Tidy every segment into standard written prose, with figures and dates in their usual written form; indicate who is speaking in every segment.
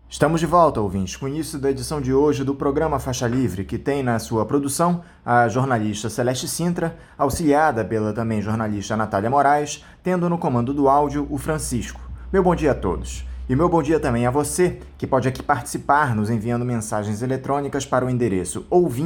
Speaker 1: Estamos de volta, ouvintes, com o início da edição de hoje do programa Faixa Livre, que tem na sua produção a jornalista Celeste Sintra, auxiliada pela também jornalista Natália Moraes, tendo no comando do áudio o Francisco. Meu bom dia a todos. E meu bom dia também a você, que pode aqui participar nos enviando mensagens eletrônicas para o endereço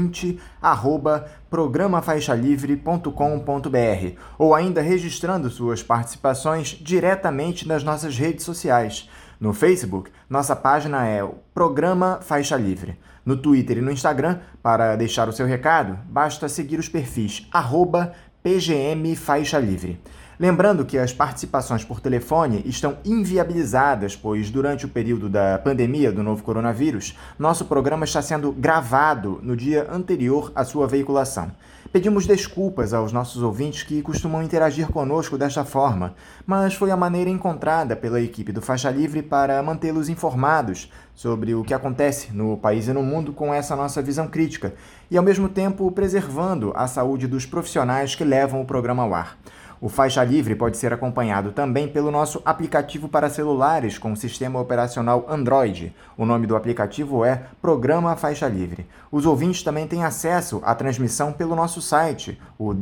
Speaker 1: ouvinte@programafaixalivre.com.br ou ainda registrando suas participações diretamente nas nossas redes sociais. No Facebook, nossa página é o Programa Faixa Livre. No Twitter e no Instagram, para deixar o seu recado, basta seguir os perfis @PGM Faixa Livre. Lembrando que as participações por telefone estão inviabilizadas, pois durante o período da pandemia do novo coronavírus, nosso programa está sendo gravado no dia anterior à sua veiculação. Pedimos desculpas aos nossos ouvintes que costumam interagir conosco desta forma, mas foi a maneira encontrada pela equipe do Faixa Livre para mantê-los informados sobre o que acontece no país e no mundo com essa nossa visão crítica e, ao mesmo tempo, preservando a saúde dos profissionais que levam o programa ao ar. O Faixa Livre pode ser acompanhado também pelo nosso aplicativo para celulares com sistema operacional Android. O nome do aplicativo é Programa Faixa Livre. Os ouvintes também têm acesso à transmissão pelo nosso site, o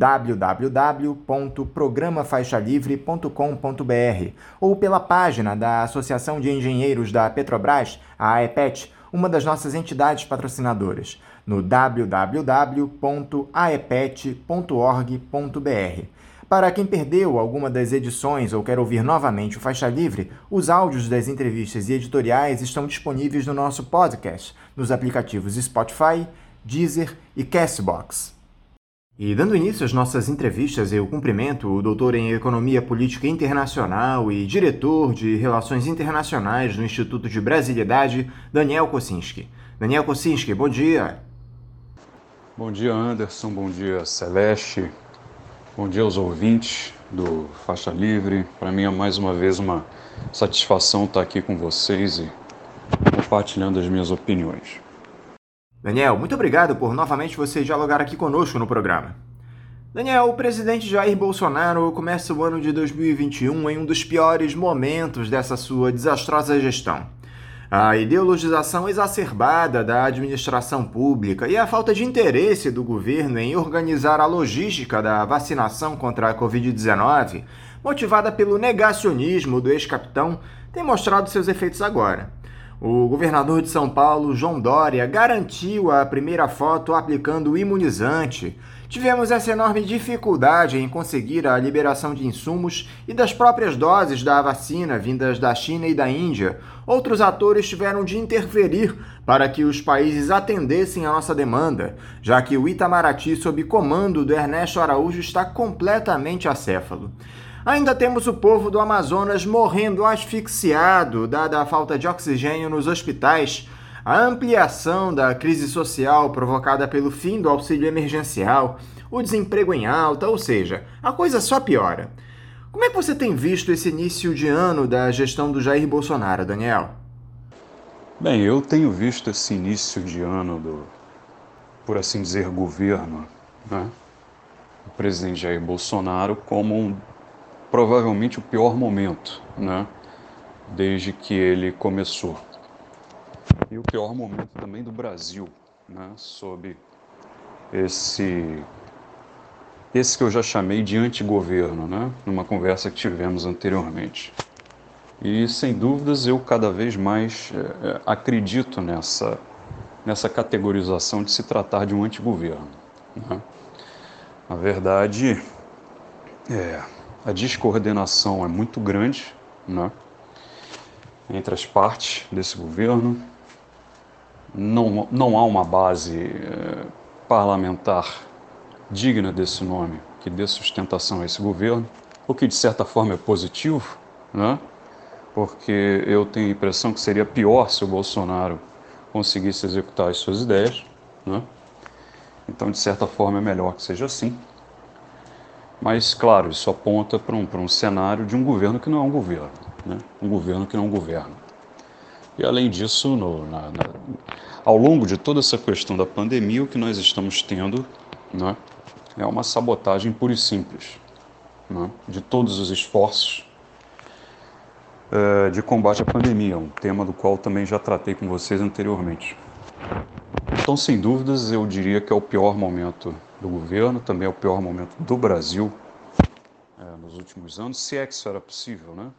Speaker 1: www.programafaixalivre.com.br, ou pela página da Associação de Engenheiros da Petrobras, a AEPET, uma das nossas entidades patrocinadoras, no www.aepet.org.br. Para quem perdeu alguma das edições ou quer ouvir novamente o Faixa Livre, os áudios das entrevistas e editoriais estão disponíveis no nosso podcast, nos aplicativos Spotify, Deezer e Castbox. E dando início às nossas entrevistas, eu cumprimento o doutor em Economia Política Internacional e diretor de Relações Internacionais do Instituto de Brasilidade, Daniel Kossinski. Daniel Kossinski, bom dia.
Speaker 2: Bom dia, Anderson. Bom dia, Celeste. Bom dia aos ouvintes do Faixa Livre. Para mim é mais uma vez uma satisfação estar aqui com vocês e compartilhando as minhas opiniões.
Speaker 1: Daniel, muito obrigado por novamente você dialogar aqui conosco no programa. Daniel, o presidente Jair Bolsonaro começa o ano de 2021 em um dos piores momentos dessa sua desastrosa gestão. A ideologização exacerbada da administração pública e a falta de interesse do governo em organizar a logística da vacinação contra a Covid-19, motivada pelo negacionismo do ex-capitão, tem mostrado seus efeitos agora. O governador de São Paulo, João Dória, garantiu a primeira foto aplicando o imunizante. Tivemos essa enorme dificuldade em conseguir a liberação de insumos e das próprias doses da vacina vindas da China e da Índia. Outros atores tiveram de interferir para que os países atendessem a nossa demanda, já que o Itamaraty, sob comando do Ernesto Araújo, está completamente acéfalo. Ainda temos o povo do Amazonas morrendo asfixiado, dada a falta de oxigênio nos hospitais, a ampliação da crise social provocada pelo fim do auxílio emergencial, o desemprego em alta, ou seja, a coisa só piora. Como é que você tem visto esse início de ano da gestão do Jair Bolsonaro, Daniel?
Speaker 2: Bem, eu tenho visto esse início de ano do, por assim dizer, governo, né, do presidente Jair Bolsonaro como provavelmente o pior momento, né, desde que ele começou. E o pior momento também do Brasil, né, sob esse que eu já chamei de antigoverno, né, numa conversa que tivemos anteriormente. E, sem dúvidas, eu cada vez mais acredito nessa categorização de se tratar de um antigoverno, né. Na verdade, a descoordenação é muito grande, né, entre as partes desse governo. Não há uma base parlamentar digna desse nome que dê sustentação a esse governo, o que de certa forma é positivo, né? Porque eu tenho a impressão que seria pior se o Bolsonaro conseguisse executar as suas ideias, né? Então, de certa forma, é melhor que seja assim. Mas, claro, isso aponta para um cenário de um governo que não é um governo, né? Um governo que não governa. E, além disso, ao longo de toda essa questão da pandemia, o que nós estamos tendo, né, é uma sabotagem pura e simples, né, de todos os esforços de combate à pandemia, um tema do qual também já tratei com vocês anteriormente. Então, sem dúvidas, eu diria que é o pior momento do governo, também é o pior momento do Brasil nos últimos anos, se é que isso era possível, né?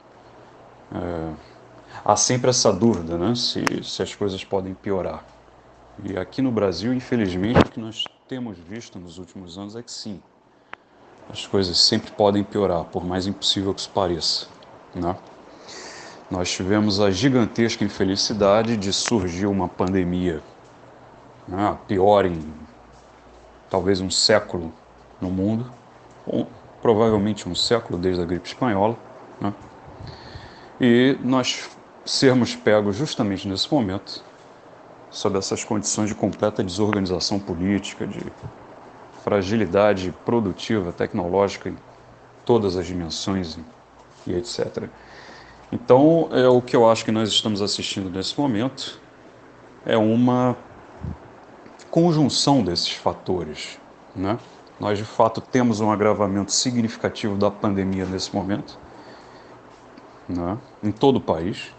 Speaker 2: Há sempre essa dúvida, né? Se as coisas podem piorar. E aqui no Brasil, infelizmente, o que nós temos visto nos últimos anos é que sim, as coisas sempre podem piorar, por mais impossível que isso pareça, né? Nós tivemos a gigantesca infelicidade de surgir uma pandemia, né, a pior em talvez um século no mundo, ou provavelmente um século desde a gripe espanhola, né? E nós sermos pegos justamente nesse momento, sob essas condições de completa desorganização política, de fragilidade produtiva, tecnológica em todas as dimensões e etc. Então, o que eu acho que nós estamos assistindo nesse momento é uma conjunção desses fatores, né? Nós, de fato, temos um agravamento significativo da pandemia nesse momento, né? Em todo o país.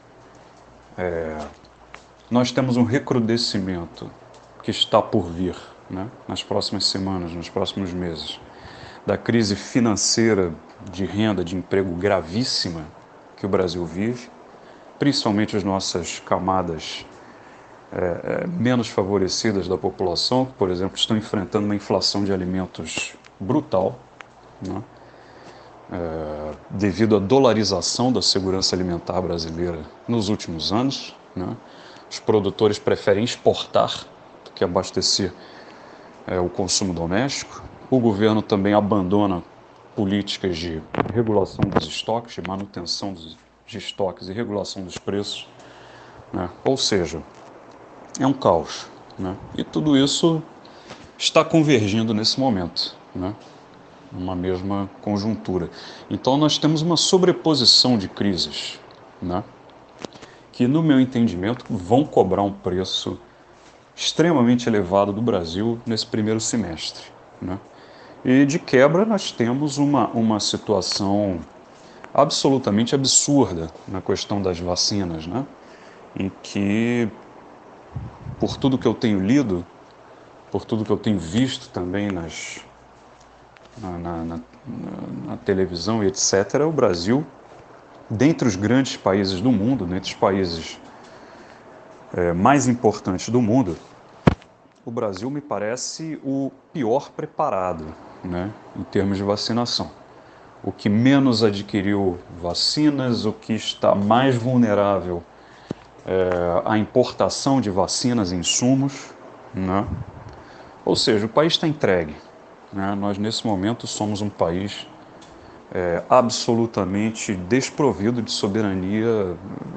Speaker 2: Nós temos um recrudescimento que está por vir, né? Nas próximas semanas, nos próximos meses, da crise financeira, de renda, de emprego gravíssima que o Brasil vive, principalmente as nossas camadas menos favorecidas da população, que, por exemplo, estão enfrentando uma inflação de alimentos brutal, né? Devido à dolarização da segurança alimentar brasileira nos últimos anos, né? Os produtores preferem exportar do que abastecer o consumo doméstico. O governo também abandona políticas de regulação dos estoques, de manutenção de estoques e regulação dos preços, né? Ou seja, é um caos, né? E tudo isso está convergindo nesse momento, né? Numa mesma conjuntura. Então nós temos uma sobreposição de crises, né? Que, no meu entendimento, vão cobrar um preço extremamente elevado do Brasil nesse primeiro semestre, né? E de quebra nós temos uma situação absolutamente absurda na questão das vacinas, né? Em que, por tudo que eu tenho lido, por tudo que eu tenho visto também na televisão e etc., o Brasil, dentre os grandes países do mundo, dentre os países mais importantes do mundo, o Brasil me parece o pior preparado, né, em termos de vacinação. O que menos adquiriu vacinas, o que está mais vulnerável à importação de vacinas e insumos, né? Ou seja, o país está entregue, né? Nós, nesse momento, somos um país absolutamente desprovido de soberania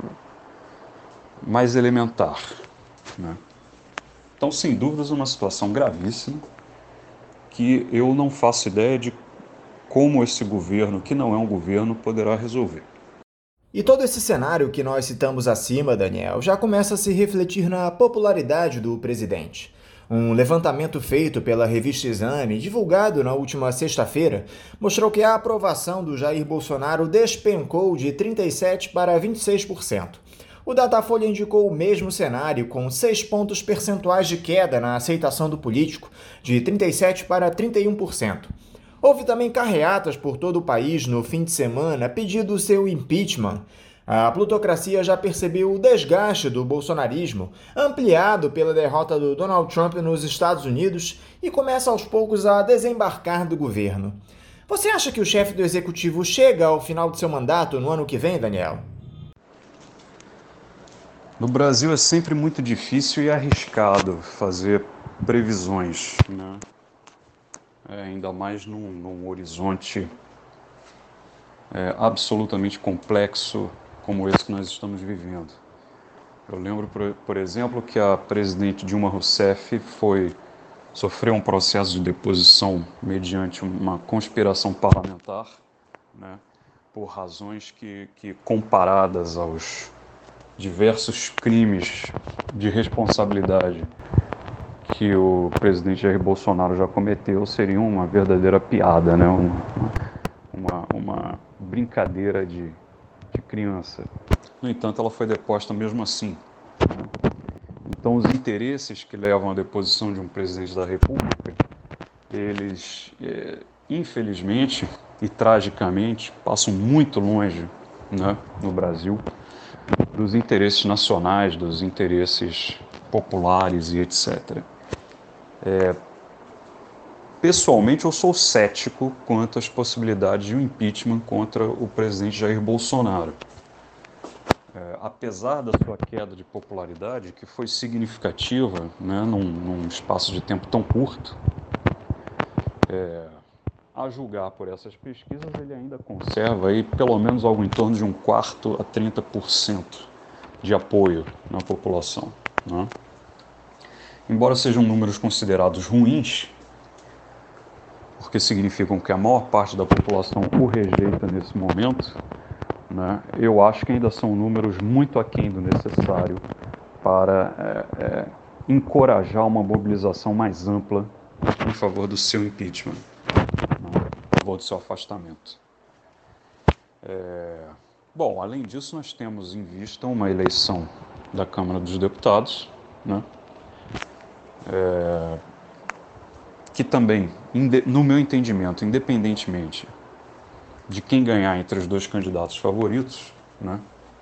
Speaker 2: mais elementar, né? Então, sem dúvidas, uma situação gravíssima que eu não faço ideia de como esse governo, que não é um governo, poderá resolver.
Speaker 1: E todo esse cenário que nós citamos acima, Daniel, já começa a se refletir na popularidade do presidente. Um levantamento feito pela revista Exame, divulgado na última sexta-feira, mostrou que a aprovação do Jair Bolsonaro despencou de 37% para 26%. O Datafolha indicou o mesmo cenário, com 6 pontos percentuais de queda na aceitação do político, de 37% para 31%. Houve também carreatas por todo o país no fim de semana pedindo seu impeachment. A plutocracia já percebeu o desgaste do bolsonarismo, ampliado pela derrota do Donald Trump nos Estados Unidos, e começa aos poucos a desembarcar do governo. Você acha que o chefe do executivo chega ao final de seu mandato no ano que vem, Daniel?
Speaker 2: No Brasil é sempre muito difícil e arriscado fazer previsões, né? Ainda mais num horizonte absolutamente complexo como esse que nós estamos vivendo. Eu lembro, por exemplo, que a presidente Dilma Rousseff sofreu um processo de deposição mediante uma conspiração parlamentar, né, por razões que comparadas aos diversos crimes de responsabilidade que o presidente Jair Bolsonaro já cometeu, seriam uma verdadeira piada, né? Uma brincadeira de de criança. No entanto, ela foi deposta mesmo assim. Então, os interesses que levam à deposição de um presidente da República, eles, infelizmente e tragicamente, passam muito longe, né, no Brasil, dos interesses nacionais, dos interesses populares e etc. Pessoalmente, eu sou cético quanto às possibilidades de um impeachment contra o presidente Jair Bolsonaro. Apesar da sua queda de popularidade, que foi significativa, né, num espaço de tempo tão curto, a julgar por essas pesquisas, ele ainda conserva aí pelo menos algo em torno de 1/4 a 30% de apoio na população, né? Embora sejam números considerados ruins, porque significam que a maior parte da população o rejeita nesse momento, né, eu acho que ainda são números muito aquém do necessário para encorajar uma mobilização mais ampla em favor do seu impeachment, né, em favor do seu afastamento. Bom, além disso, nós temos em vista uma eleição da Câmara dos Deputados, né, que também, no meu entendimento, independentemente de quem ganhar entre os dois candidatos favoritos, né,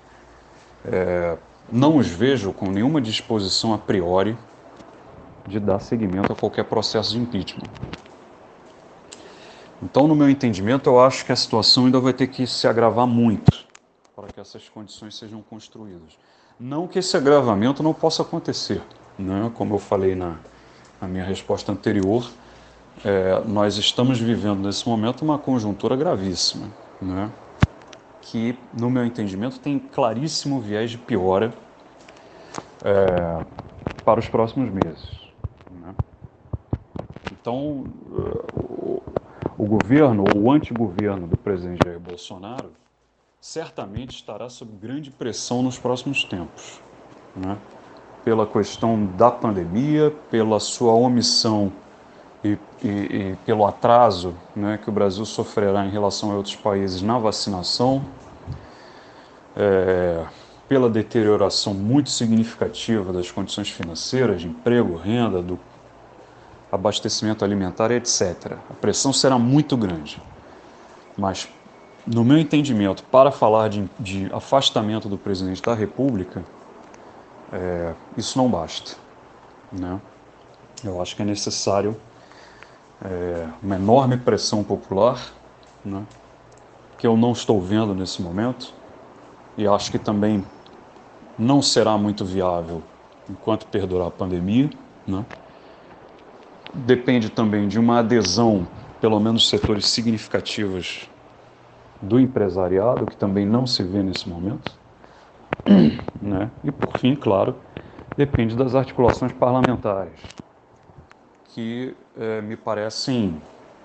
Speaker 2: não os vejo com nenhuma disposição a priori de dar seguimento a qualquer processo de impeachment. Então, no meu entendimento, eu acho que a situação ainda vai ter que se agravar muito para que essas condições sejam construídas. Não que esse agravamento não possa acontecer, né? Como eu falei na minha resposta anterior, nós estamos vivendo nesse momento uma conjuntura gravíssima, né? Que, no meu entendimento, tem claríssimo viés de piora para os próximos meses, né? Então, o governo ou o antigoverno do presidente Jair Bolsonaro certamente estará sob grande pressão nos próximos tempos, né? Pela questão da pandemia, pela sua omissão e pelo atraso, né, que o Brasil sofrerá em relação a outros países na vacinação, pela deterioração muito significativa das condições financeiras, de emprego, renda, do abastecimento alimentar, etc. A pressão será muito grande. Mas, no meu entendimento, para falar de afastamento do presidente da República, isso não basta, né? Eu acho que é necessário uma enorme pressão popular, né, que eu não estou vendo nesse momento, e acho que também não será muito viável enquanto perdurar a pandemia, né? Depende também de uma adesão, pelo menos setores significativos do empresariado, que também não se vê nesse momento, né? E, por fim, claro, depende das articulações parlamentares, que me parecem,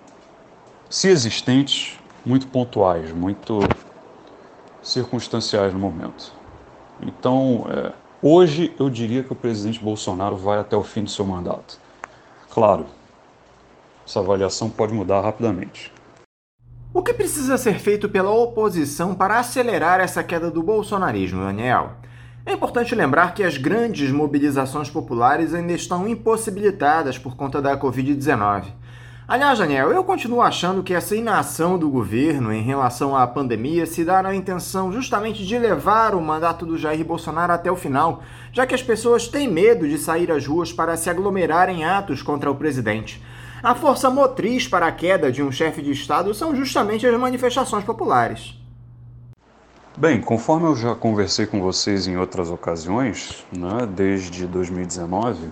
Speaker 2: se existentes, muito pontuais, muito circunstanciais no momento. Então, hoje eu diria que o presidente Bolsonaro vai até o fim do seu mandato. Claro, essa avaliação pode mudar rapidamente.
Speaker 1: O que precisa ser feito pela oposição para acelerar essa queda do bolsonarismo, Daniel? É importante lembrar que as grandes mobilizações populares ainda estão impossibilitadas por conta da Covid-19. Aliás, Daniel, eu continuo achando que essa inação do governo em relação à pandemia se dá na intenção justamente de levar o mandato do Jair Bolsonaro até o final, já que as pessoas têm medo de sair às ruas para se aglomerar em atos contra o presidente. A força motriz para a queda de um chefe de Estado são justamente as manifestações populares.
Speaker 2: Bem, conforme eu já conversei com vocês em outras ocasiões, né, desde 2019,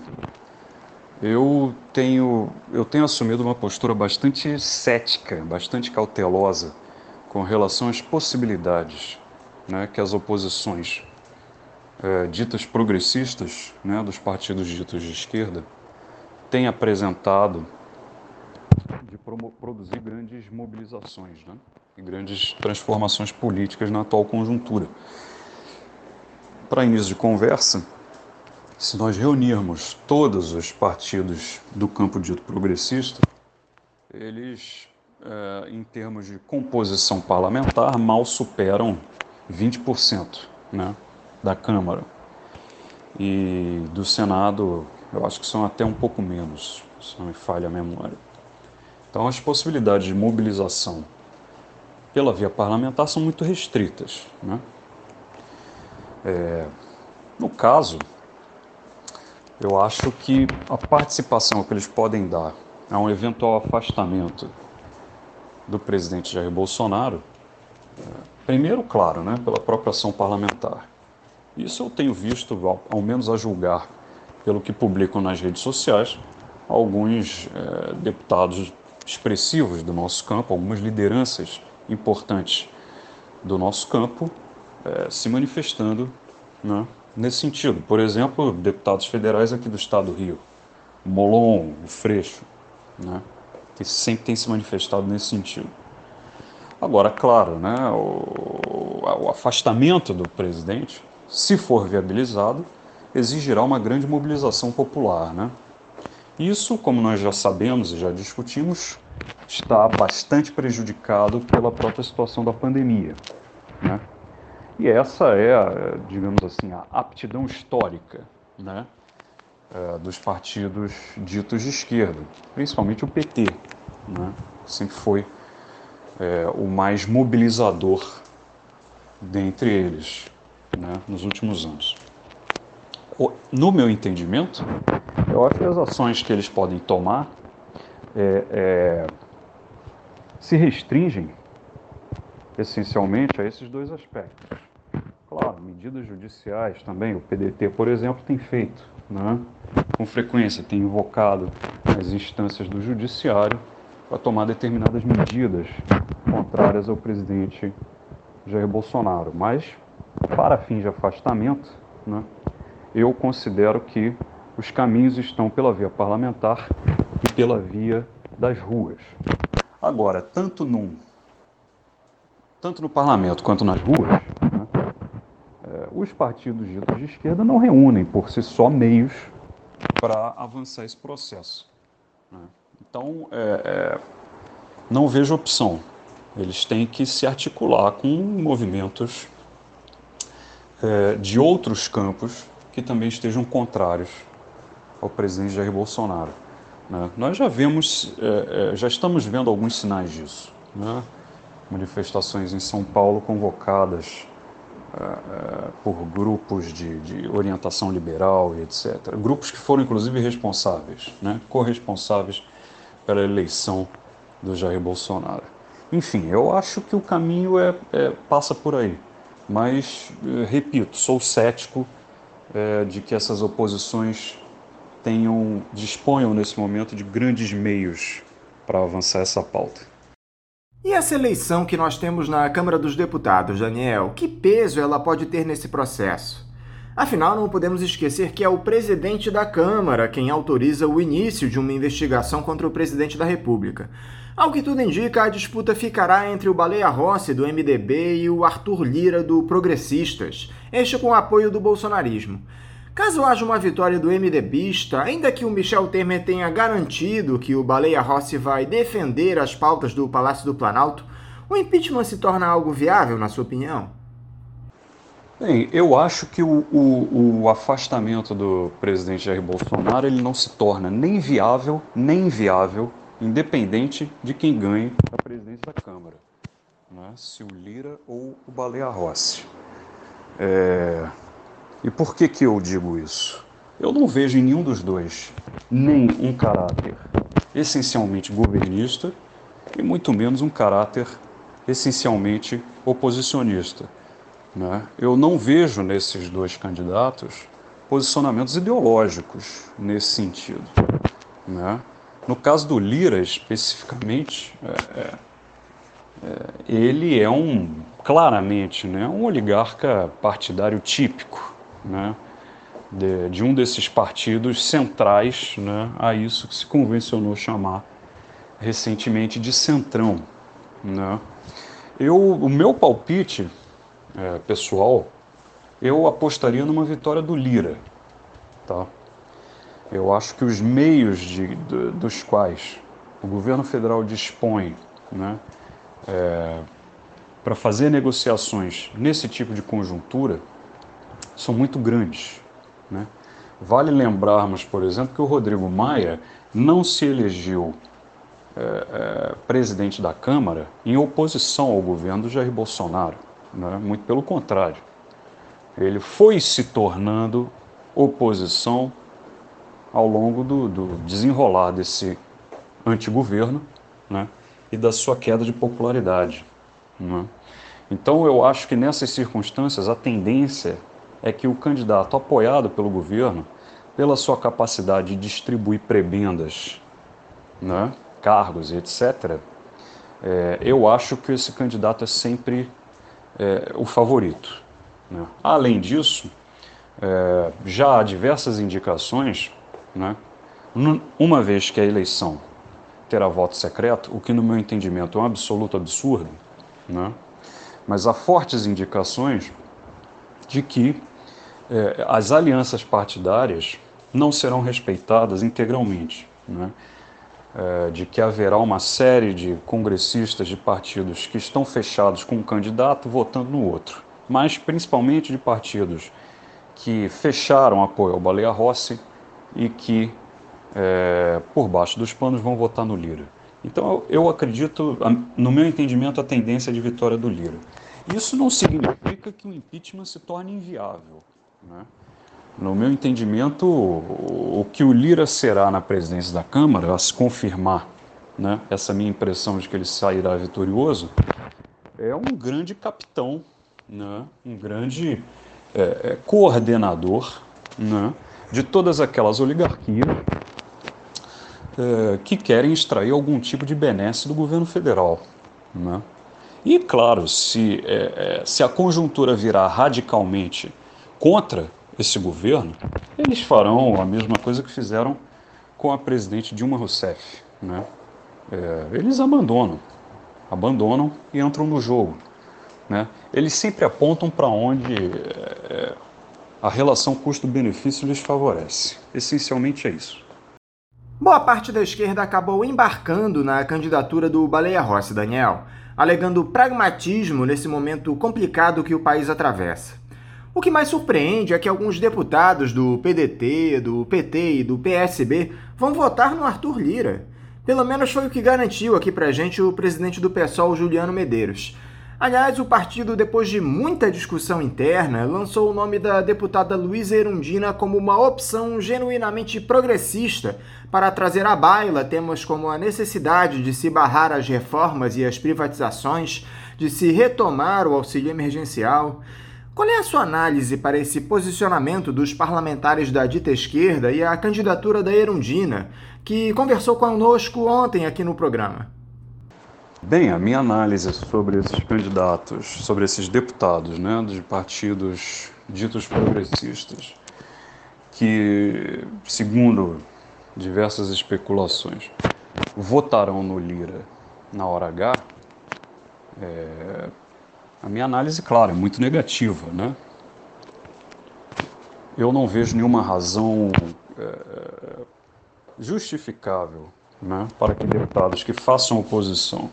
Speaker 2: eu tenho assumido uma postura bastante cética, bastante cautelosa com relação às possibilidades, né, que as oposições ditas progressistas, né, dos partidos ditos de esquerda, têm apresentado de produzir grandes mobilizações, né, e grandes transformações políticas na atual conjuntura. Para início de conversa, se nós reunirmos todos os partidos do campo dito progressista, eles, em termos de composição parlamentar, mal superam 20%, né, da Câmara. E do Senado, eu acho que são até um pouco menos, se não me falha a memória. Então, as possibilidades de mobilização pela via parlamentar são muito restritas, né? No caso, eu acho que a participação que eles podem dar a um eventual afastamento do presidente Jair Bolsonaro, primeiro, claro, né, pela própria ação parlamentar. Isso eu tenho visto, ao menos a julgar pelo que publicam nas redes sociais, alguns deputados expressivos do nosso campo, algumas lideranças importantes do nosso campo se manifestando, né, nesse sentido. Por exemplo, deputados federais aqui do estado do Rio, o Molon, o Freixo, né, que sempre tem se manifestado nesse sentido. Agora, claro, né, o afastamento do presidente, se for viabilizado, exigirá uma grande mobilização popular, né? Isso, como nós já sabemos e já discutimos, está bastante prejudicado pela própria situação da pandemia, né? E essa é, digamos assim, a aptidão histórica, né, dos partidos ditos de esquerda, principalmente o PT, né, sempre foi o mais mobilizador dentre eles, né, nos últimos anos. No meu entendimento, eu acho que as ações que eles podem tomar se restringem essencialmente a esses dois aspectos. Claro, medidas judiciais também, o PDT, por exemplo, tem feito, né, com frequência, tem invocado as instâncias do judiciário para tomar determinadas medidas contrárias ao presidente Jair Bolsonaro. Mas, para fins de afastamento, né, eu considero que os caminhos estão pela via parlamentar e pela via das ruas. Agora, tanto no parlamento quanto nas ruas, né, os partidos ditos de esquerda não reúnem por si só meios para avançar esse processo, né? Então, não vejo opção. Eles têm que se articular com movimentos de outros campos que também estejam contrários ao presidente Jair Bolsonaro, né? Nós já estamos vendo alguns sinais disso, né? Manifestações em São Paulo convocadas por grupos de orientação liberal e etc. Grupos que foram, inclusive, responsáveis, né, corresponsáveis pela eleição do Jair Bolsonaro. Enfim, eu acho que o caminho passa por aí. Mas, repito, sou cético de que essas oposições disponham nesse momento de grandes meios para avançar essa pauta.
Speaker 1: E essa eleição que nós temos na Câmara dos Deputados, Daniel, que peso ela pode ter nesse processo? Afinal, não podemos esquecer que é o presidente da Câmara quem autoriza o início de uma investigação contra o presidente da República. Ao que tudo indica, a disputa ficará entre o Baleia Rossi, do MDB, e o Arthur Lira, do Progressistas, este com o apoio do bolsonarismo. Caso haja uma vitória do MDBista, ainda que o Michel Temer tenha garantido que o Baleia Rossi vai defender as pautas do Palácio do Planalto, o impeachment se torna algo viável, na sua opinião?
Speaker 2: Bem, eu acho que o afastamento do presidente Jair Bolsonaro ele não se torna nem viável, nem inviável, independente de quem ganhe a presidência da Câmara, né? Se o Lira ou o Baleia Rossi. E por que eu digo isso? Eu não vejo em nenhum dos dois nem um caráter essencialmente governista e muito menos um caráter essencialmente oposicionista, né? Eu não vejo nesses dois candidatos posicionamentos ideológicos nesse sentido, né? No caso do Lira, especificamente, ele é claramente, né, um oligarca partidário típico, né, de um desses partidos centrais, né, a isso que se convencionou chamar recentemente de centrão, né? O meu palpite pessoal, eu apostaria numa vitória do Lira, tá? Eu acho que os meios dos quais o governo federal dispõe, né, para fazer negociações nesse tipo de conjuntura são muito grandes, né? Vale lembrarmos, por exemplo, que o Rodrigo Maia não se elegeu presidente da Câmara em oposição ao governo do Jair Bolsonaro, né? Muito pelo contrário. Ele foi se tornando oposição ao longo do desenrolar desse antigoverno, né? E da sua queda de popularidade, né? Então eu acho que nessas circunstâncias a tendência é que o candidato apoiado pelo governo, pela sua capacidade de distribuir prebendas, né, cargos e etc., eu acho que esse candidato é sempre o favorito, né? Além disso, já há diversas indicações, né, uma vez que a eleição terá voto secreto, o que no meu entendimento é um absoluto absurdo, né, mas há fortes indicações de que as alianças partidárias não serão respeitadas integralmente, né? De que haverá uma série de congressistas de partidos que estão fechados com um candidato votando no outro, mas principalmente de partidos que fecharam apoio ao Baleia Rossi e que, por baixo dos panos, vão votar no Lira. Então eu acredito, no meu entendimento, a tendência de vitória do Lira. Isso não significa que o impeachment se torne inviável, né? No meu entendimento, o que o Lira será na presidência da Câmara, a se confirmar, né, essa minha impressão de que ele sairá vitorioso, é um grande capitão, né, um grande coordenador, né, de todas aquelas oligarquias que querem extrair algum tipo de benesse do governo federal, né? E, claro, se a conjuntura virar radicalmente contra esse governo, eles farão a mesma coisa que fizeram com a presidente Dilma Rousseff, né? Eles abandonam e entram no jogo, né? Eles sempre apontam para onde a relação custo-benefício lhes favorece. Essencialmente é isso.
Speaker 1: Boa parte da esquerda acabou embarcando na candidatura do Baleia Rossi, Daniel, alegando pragmatismo nesse momento complicado que o país atravessa. O que mais surpreende é que alguns deputados do PDT, do PT e do PSB vão votar no Arthur Lira. Pelo menos foi o que garantiu aqui pra gente o presidente do PSOL, Juliano Medeiros. Aliás, o partido, depois de muita discussão interna, lançou o nome da deputada Luísa Erundina como uma opção genuinamente progressista para trazer à baila temas como a necessidade de se barrar as reformas e as privatizações, de se retomar o auxílio emergencial. Qual é a sua análise para esse posicionamento dos parlamentares da dita esquerda e a candidatura da Erundina, que conversou conosco ontem aqui no programa?
Speaker 2: Bem, a minha análise sobre esses candidatos, sobre esses deputados, né, de partidos ditos progressistas, que, segundo diversas especulações, votarão no Lira na hora H, a minha análise, claro, é muito negativa, né? Eu não vejo nenhuma razão justificável, né, para que deputados que façam oposição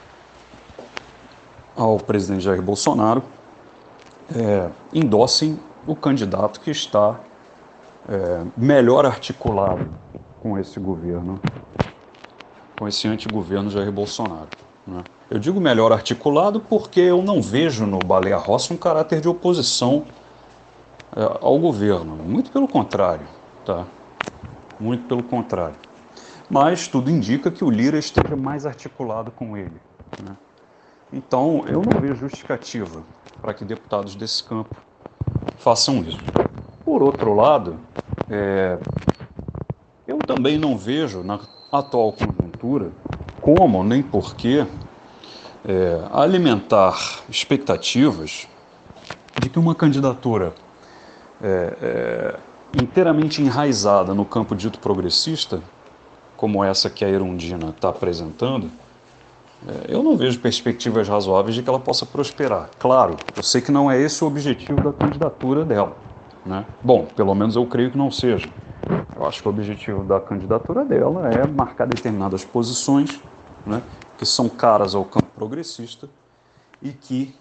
Speaker 2: ao presidente Jair Bolsonaro endossem o candidato que está melhor articulado com esse governo, com esse antigoverno Jair Bolsonaro, né? Eu digo melhor articulado porque eu não vejo no Baleia Rossi um caráter de oposição ao governo, muito pelo contrário, tá? Muito pelo contrário. Mas tudo indica que o Lira esteja mais articulado com ele, né? Então, eu não vejo justificativa para que deputados desse campo façam isso. Por outro lado, eu também não vejo, na atual conjuntura, como nem porquê alimentar expectativas de que uma candidatura inteiramente enraizada no campo dito progressista, como essa que a Erundina está apresentando, eu não vejo perspectivas razoáveis de que ela possa prosperar. Claro, eu sei que não é esse o objetivo da candidatura dela, né? Bom, pelo menos eu creio que não seja. Eu acho que o objetivo da candidatura dela é marcar determinadas posições, né, que são caras ao campo progressista e que,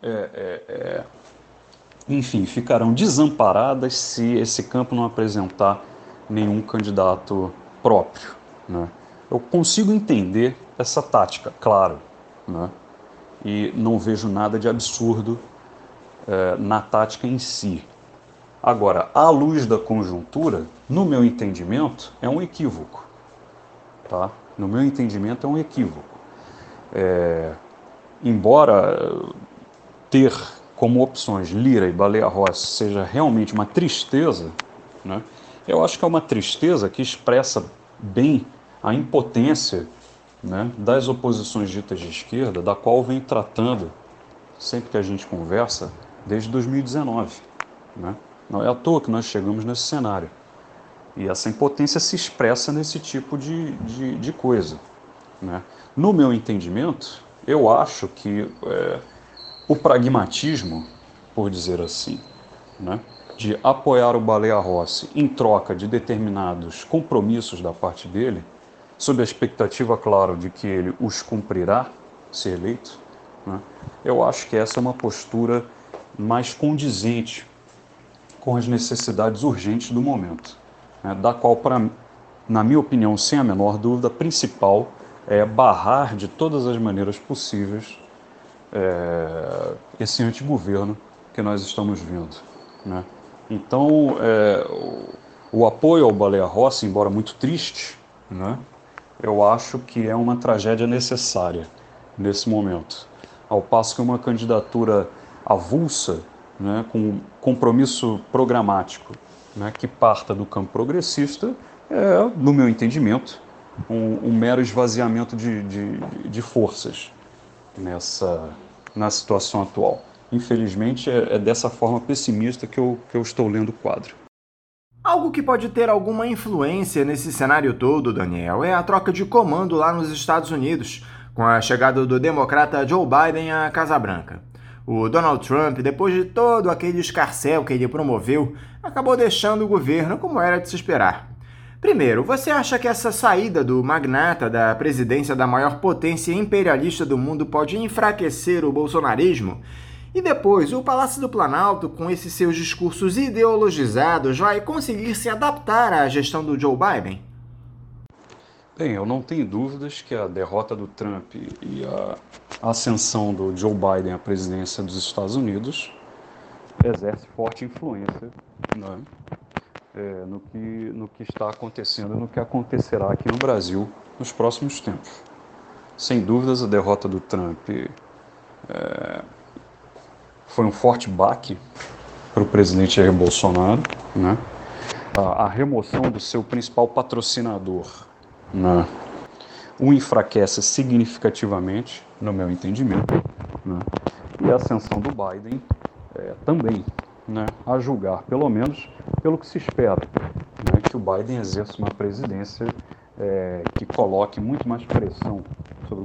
Speaker 2: enfim, ficarão desamparadas se esse campo não apresentar nenhum candidato próprio, né? Eu consigo entender essa tática, claro, né? E não vejo nada de absurdo na tática em si. Agora, à luz da conjuntura, no meu entendimento, é um equívoco. Tá? No meu entendimento, é um equívoco. Embora ter como opções Lira e Baleia Rossi seja realmente uma tristeza, né? Eu acho que é uma tristeza que expressa bem a impotência, né, das oposições ditas de esquerda, da qual vem tratando, sempre que a gente conversa, desde 2019. Né? Não é à toa que nós chegamos nesse cenário. E essa impotência se expressa nesse tipo de coisa. Né? No meu entendimento, eu acho que o pragmatismo, por dizer assim, né, de apoiar o Baleia Rossi em troca de determinados compromissos da parte dele, sob a expectativa, claro, de que ele os cumprirá, se eleito, né, eu acho que essa é uma postura mais condizente com as necessidades urgentes do momento, né, da qual, na minha opinião, sem a menor dúvida, a principal é barrar de todas as maneiras possíveis esse antigoverno que nós estamos vendo. Né? Então, o apoio ao Baleia Rossi, embora muito triste, né, eu acho que é uma tragédia necessária nesse momento. Ao passo que uma candidatura avulsa, né, com compromisso programático, né, que parta do campo progressista, no meu entendimento, um mero esvaziamento de forças na situação atual. Infelizmente, é dessa forma pessimista que eu estou lendo o quadro.
Speaker 1: Algo que pode ter alguma influência nesse cenário todo, Daniel, é a troca de comando lá nos Estados Unidos, com a chegada do democrata Joe Biden à Casa Branca. O Donald Trump, depois de todo aquele escarcéu que ele promoveu, acabou deixando o governo como era de se esperar. Primeiro, você acha que essa saída do magnata da presidência da maior potência imperialista do mundo pode enfraquecer o bolsonarismo? E depois, o Palácio do Planalto, com esses seus discursos ideologizados, vai conseguir se adaptar à gestão do Joe Biden?
Speaker 2: Bem, eu não tenho dúvidas que a derrota do Trump e a ascensão do Joe Biden à presidência dos Estados Unidos exerce forte influência, né, no que está acontecendo e no que acontecerá aqui no Brasil nos próximos tempos. Sem dúvidas, a derrota do Trump foi um forte baque para o presidente Jair Bolsonaro, né? A remoção do seu principal patrocinador, né, o enfraquece significativamente, no meu entendimento, né? E a ascensão do Biden também, né, a julgar, pelo menos, pelo que se espera, né, que o Biden exerça uma presidência que coloque muito mais pressão sobre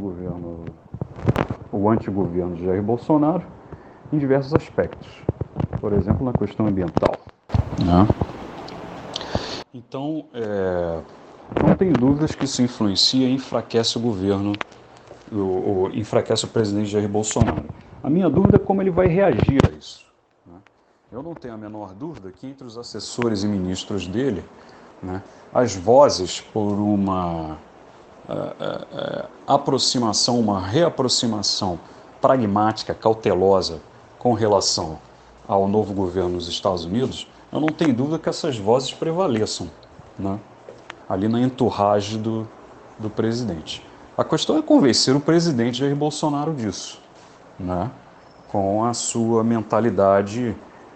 Speaker 2: o antigoverno de Jair Bolsonaro, em diversos aspectos, por exemplo, na questão ambiental. Né? Então, não tenho dúvidas que isso influencia e enfraquece o governo, enfraquece o presidente Jair Bolsonaro. A minha dúvida é como ele vai reagir a isso. Né? Eu não tenho a menor dúvida que entre os assessores e ministros dele, né, as vozes por uma aproximação, uma reaproximação pragmática, cautelosa com relação ao novo governo nos Estados Unidos, eu não tenho dúvida que essas vozes prevaleçam, né, ali na entourage do presidente. A questão é convencer o presidente Jair Bolsonaro disso, né, com a sua mentalidade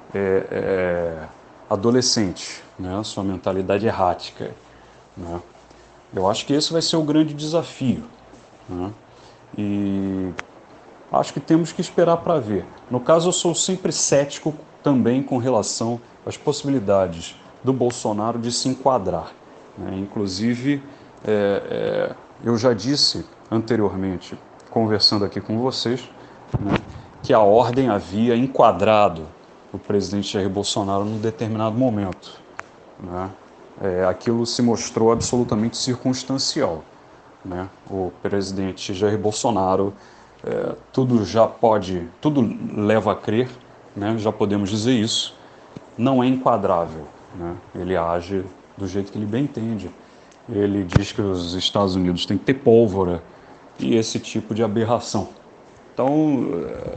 Speaker 2: adolescente, né, a sua mentalidade errática. Né. Eu acho que esse vai ser o grande desafio. Né, e acho que temos que esperar para ver. No caso, eu sou sempre cético também com relação às possibilidades do Bolsonaro de se enquadrar. Né? Inclusive, eu já disse anteriormente, conversando aqui com vocês, né, que a ordem havia enquadrado o presidente Jair Bolsonaro num determinado momento. Né? Aquilo se mostrou absolutamente circunstancial. Né? O presidente Jair Bolsonaro tudo leva a crer, né? Já podemos dizer isso, não é enquadrável, né? Ele age do jeito que ele bem entende. Ele diz que os Estados Unidos têm que ter pólvora e esse tipo de aberração. Então,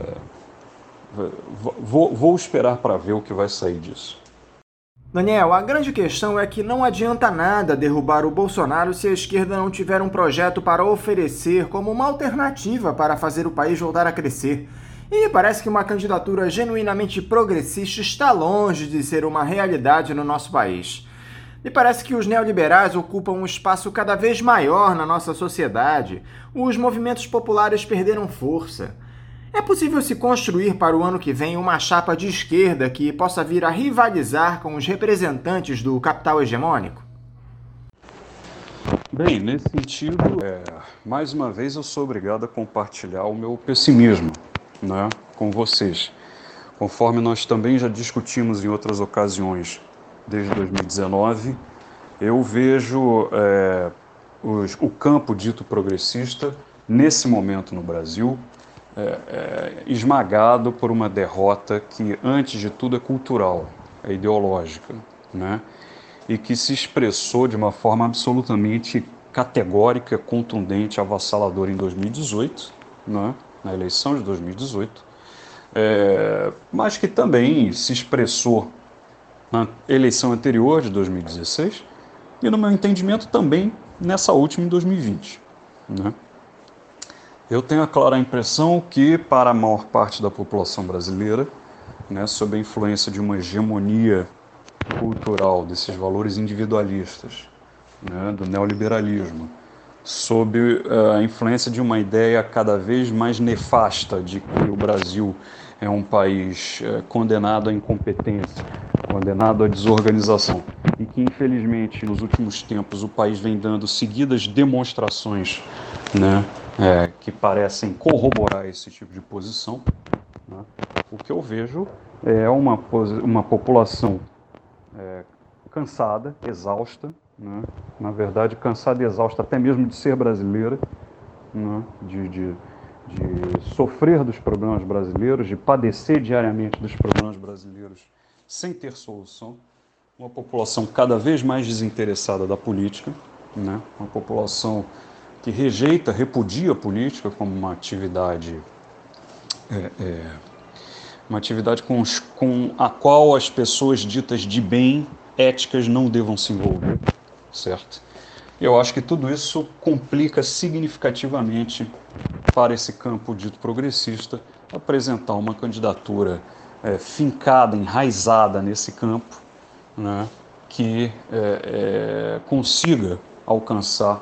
Speaker 2: vou esperar para ver o que vai sair disso.
Speaker 1: Daniel, a grande questão é que não adianta nada derrubar o Bolsonaro se a esquerda não tiver um projeto para oferecer como uma alternativa para fazer o país voltar a crescer. E parece que uma candidatura genuinamente progressista está longe de ser uma realidade no nosso país. E parece que os neoliberais ocupam um espaço cada vez maior na nossa sociedade. Os movimentos populares perderam força. É possível se construir para o ano que vem uma chapa de esquerda que possa vir a rivalizar com os representantes do capital hegemônico?
Speaker 2: Bem, nesse sentido, mais uma vez eu sou obrigado a compartilhar o meu pessimismo, né, com vocês. Conforme nós também já discutimos em outras ocasiões, desde 2019, eu vejo o campo dito progressista, nesse momento no Brasil, esmagado por uma derrota que, antes de tudo, é cultural, é ideológica, né? E que se expressou de uma forma absolutamente categórica, contundente, avassaladora em 2018, né? Na eleição de 2018, mas que também se expressou na eleição anterior de 2016 e, no meu entendimento, também nessa última em 2020, né? Eu tenho a clara impressão que, para a maior parte da população brasileira, né, sob a influência de uma hegemonia cultural, desses valores individualistas, né, do neoliberalismo, sob a influência de uma ideia cada vez mais nefasta de que o Brasil é um país condenado à incompetência, condenado à desorganização, e que, infelizmente, nos últimos tempos o país vem dando seguidas demonstrações, né, que parecem corroborar esse tipo de posição, né? O que eu vejo é uma população cansada, exausta, né? Na verdade cansada e exausta até mesmo de ser brasileira, né? de sofrer dos problemas brasileiros, de padecer diariamente dos problemas brasileiros sem ter solução, uma população cada vez mais desinteressada da política, né? Uma população que rejeita, repudia a política como uma atividade com a qual as pessoas ditas de bem, éticas, não devam se envolver, certo? Eu acho que tudo isso complica significativamente para esse campo dito progressista apresentar uma candidatura fincada, enraizada nesse campo, né, que consiga alcançar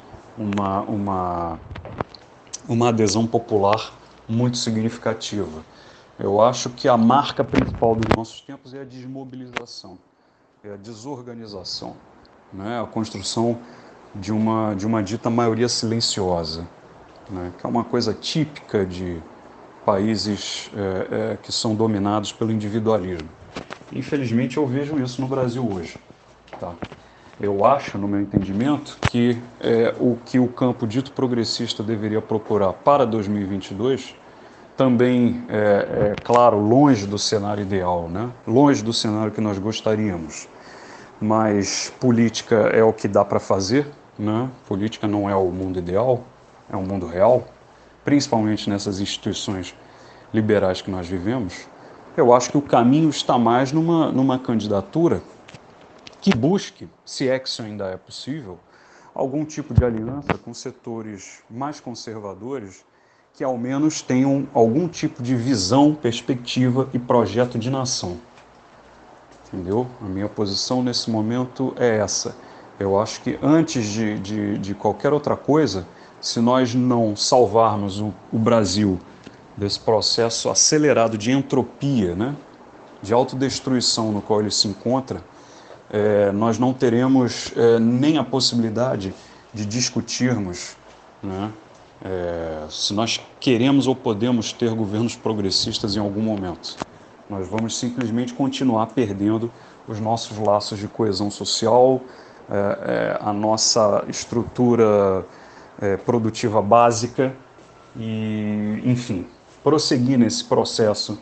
Speaker 2: uma adesão popular muito significativa. Eu acho que a marca principal dos nossos tempos é a desmobilização, é a desorganização, né? A construção de uma dita maioria silenciosa, né? Que é uma coisa típica de países que são dominados pelo individualismo. Infelizmente eu vejo isso no Brasil hoje, tá? Eu acho, no meu entendimento, que o que o campo dito progressista deveria procurar para 2022, também, claro, longe do cenário ideal, né? Longe do cenário que nós gostaríamos, mas política é o que dá para fazer, né? Política não é o mundo ideal, é o mundo real, principalmente nessas instituições liberais que nós vivemos. Eu acho que o caminho está mais numa candidatura que busque, se é que isso ainda é possível, algum tipo de aliança com setores mais conservadores que ao menos tenham algum tipo de visão, perspectiva e projeto de nação. Entendeu? A minha posição nesse momento é essa. Eu acho que antes de qualquer outra coisa, se nós não salvarmos o Brasil desse processo acelerado de entropia, né, de autodestruição no qual ele se encontra, nós não teremos nem a possibilidade de discutirmos, né, se nós queremos ou podemos ter governos progressistas em algum momento. Nós vamos simplesmente continuar perdendo os nossos laços de coesão social, a nossa estrutura produtiva básica, e, enfim, prosseguir nesse processo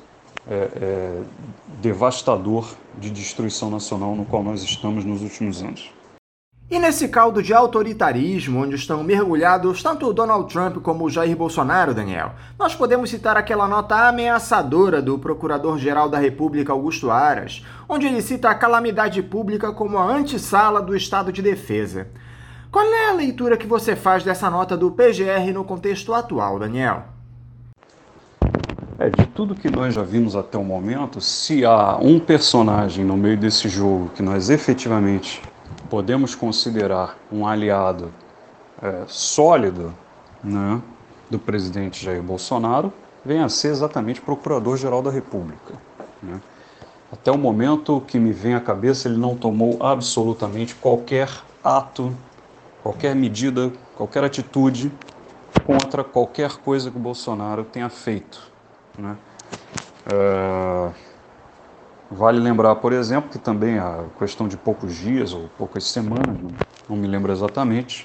Speaker 2: devastador de destruição nacional no qual nós estamos nos últimos anos.
Speaker 1: E nesse caldo de autoritarismo, onde estão mergulhados tanto o Donald Trump como o Jair Bolsonaro, Daniel, nós podemos citar aquela nota ameaçadora do Procurador-Geral da República, Augusto Aras, onde ele cita a calamidade pública como a antessala do Estado de Defesa. Qual é a leitura que você faz dessa nota do PGR no contexto atual, Daniel?
Speaker 2: De tudo que nós já vimos até o momento, se há um personagem no meio desse jogo que nós efetivamente podemos considerar um aliado sólido, né, do presidente Jair Bolsonaro, vem a ser exatamente Procurador-Geral da República, né? Até o momento, o que me vem à cabeça, ele não tomou absolutamente qualquer ato, qualquer medida, qualquer atitude contra qualquer coisa que o Bolsonaro tenha feito, né? Vale lembrar, por exemplo, que também a questão de poucos dias ou poucas semanas, não me lembro exatamente,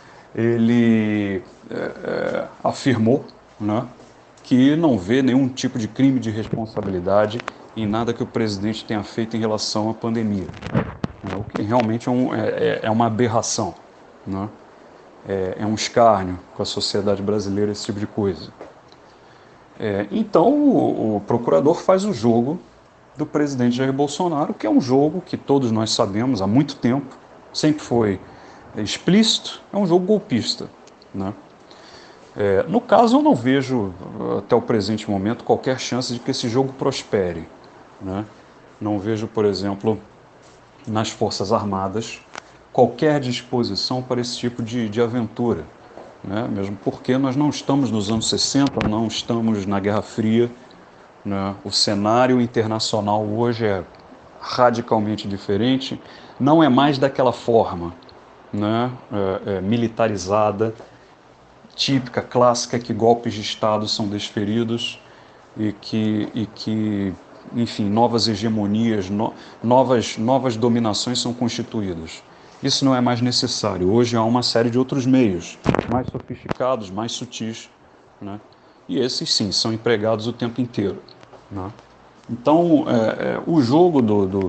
Speaker 2: ele afirmou, né, que não vê nenhum tipo de crime de responsabilidade em nada que o presidente tenha feito em relação à pandemia, né, o que realmente é uma aberração, né? É um escárnio com a sociedade brasileira esse tipo de coisa. Então o procurador faz o jogo do presidente Jair Bolsonaro, que é um jogo que todos nós sabemos há muito tempo, sempre foi explícito, é um jogo golpista, né? No caso, eu não vejo, até o presente momento, qualquer chance de que esse jogo prospere, né? Não vejo, por exemplo, nas Forças Armadas, qualquer disposição para esse tipo de aventura, né? Mesmo porque nós não estamos nos anos 60, não estamos na Guerra Fria, né? O cenário internacional hoje é radicalmente diferente, não é mais daquela forma, né? Militarizada, típica, clássica, que golpes de Estado são desferidos e que enfim, novas hegemonias, novas dominações são constituídas. Isso não é mais necessário. Hoje há uma série de outros meios, mais sofisticados, mais sutis, né? E esses, sim, são empregados o tempo inteiro, né? Então, o jogo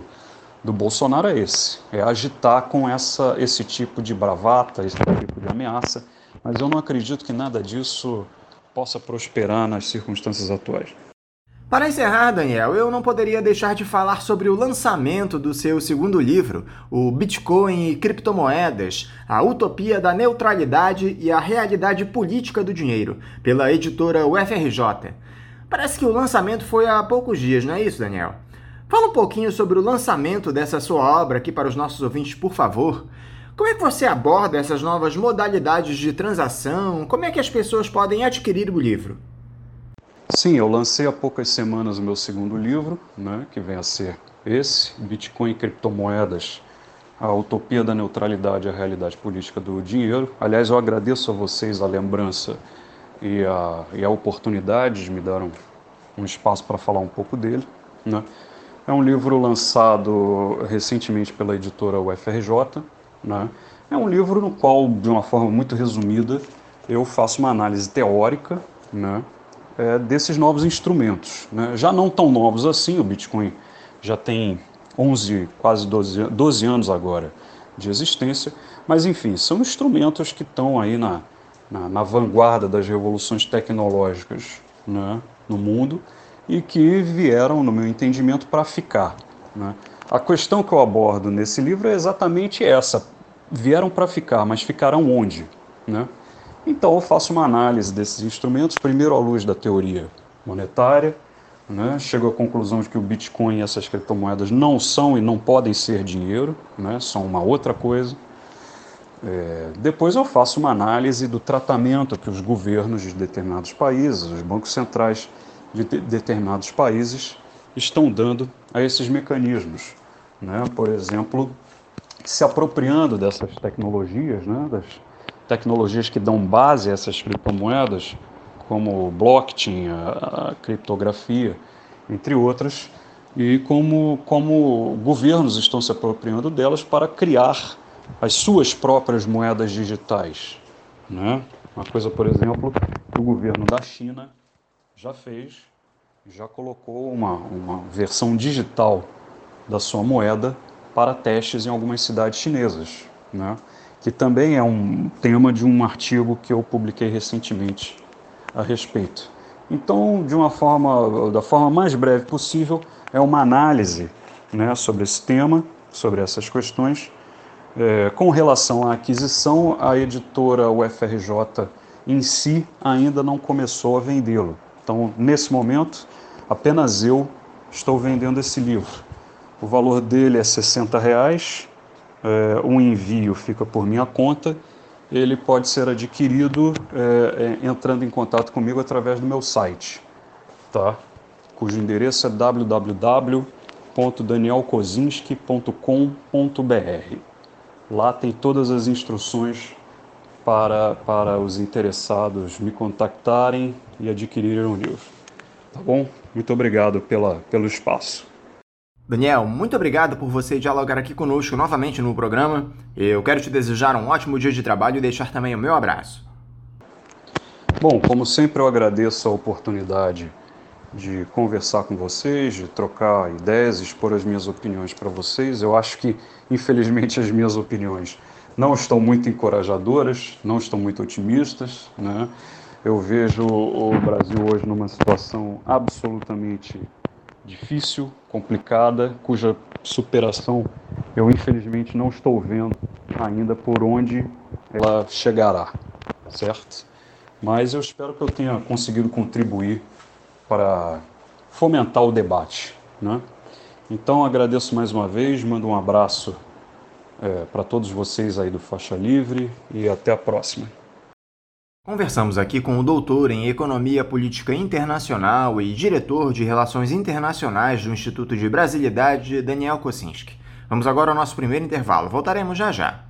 Speaker 2: do Bolsonaro é esse, é agitar com esse tipo de bravata, esse tipo de ameaça, mas eu não acredito que nada disso possa prosperar nas circunstâncias atuais.
Speaker 1: Para encerrar, Daniel, eu não poderia deixar de falar sobre o lançamento do seu segundo livro, o Bitcoin e Criptomoedas, a Utopia da Neutralidade e a Realidade Política do Dinheiro, pela editora UFRJ. Parece que o lançamento foi há poucos dias, não é isso, Daniel? Fala um pouquinho sobre o lançamento dessa sua obra aqui para os nossos ouvintes, por favor. Como é que você aborda essas novas modalidades de transação? Como é que as pessoas podem adquirir o livro?
Speaker 2: Sim, eu lancei há poucas semanas o meu segundo livro, né, que vem a ser esse, Bitcoin e Criptomoedas, a Utopia da Neutralidade e a Realidade Política do Dinheiro. Aliás, eu agradeço a vocês a lembrança e a oportunidade de me dar um espaço para falar um pouco dele, né? É um livro lançado recentemente pela editora UFRJ, né? É um livro no qual, de uma forma muito resumida, eu faço uma análise teórica, né, desses novos instrumentos, né? Já não tão novos assim, o Bitcoin já tem 11, quase 12 anos agora de existência, mas enfim, são instrumentos que estão aí na vanguarda das revoluções tecnológicas, né, no mundo, e que vieram, no meu entendimento, para ficar, né? A questão que eu abordo nesse livro é exatamente essa: vieram para ficar, mas ficarão onde, né? Então eu faço uma análise desses instrumentos, primeiro à luz da teoria monetária, né? Chego à conclusão de que o Bitcoin e essas criptomoedas não são e não podem ser dinheiro, né? São uma outra coisa. Depois eu faço uma análise do tratamento que os governos de determinados países, os bancos centrais de determinados países estão dando a esses mecanismos, né? Por exemplo, se apropriando dessas tecnologias, né? Das tecnologias que dão base a essas criptomoedas, como o blockchain, a criptografia, entre outras, e como governos estão se apropriando delas para criar as suas próprias moedas digitais, né? Uma coisa, por exemplo, próprio governo da China já fez, já colocou uma versão digital da sua moeda para testes em algumas cidades chinesas, né? Que também é um tema de um artigo que eu publiquei recentemente a respeito. Então, da forma mais breve possível, é uma análise, né, sobre esse tema, sobre essas questões. Com relação à aquisição, a editora UFRJ em si ainda não começou a vendê-lo. Então, nesse momento, apenas eu estou vendendo esse livro. O valor dele é R$60, o envio fica por minha conta. Ele pode ser adquirido entrando em contato comigo através do meu site, tá? Cujo endereço é www.danielkozinski.com.br. Lá tem todas as instruções para os interessados me contactarem e adquirirem o livro. Tá bom? Muito obrigado pelo espaço.
Speaker 1: Daniel, muito obrigado por você dialogar aqui conosco novamente no programa. Eu quero te desejar um ótimo dia de trabalho e deixar também o meu abraço.
Speaker 2: Bom, como sempre eu agradeço a oportunidade de conversar com vocês, de trocar ideias, expor as minhas opiniões para vocês. Eu acho que, infelizmente, as minhas opiniões não estão muito encorajadoras, não estão muito otimistas, né? Eu vejo o Brasil hoje numa situação absolutamente difícil, complicada, cuja superação eu, infelizmente, não estou vendo ainda por onde ela chegará, certo? Mas eu espero que eu tenha conseguido contribuir para fomentar o debate, né? Então agradeço mais uma vez, mando um abraço para todos vocês aí do Faixa Livre e até a próxima.
Speaker 1: Conversamos aqui com o doutor em Economia Política Internacional e diretor de Relações Internacionais do Instituto de Brasilidade, Daniel Kozinski. Vamos agora ao nosso primeiro intervalo. Voltaremos já já.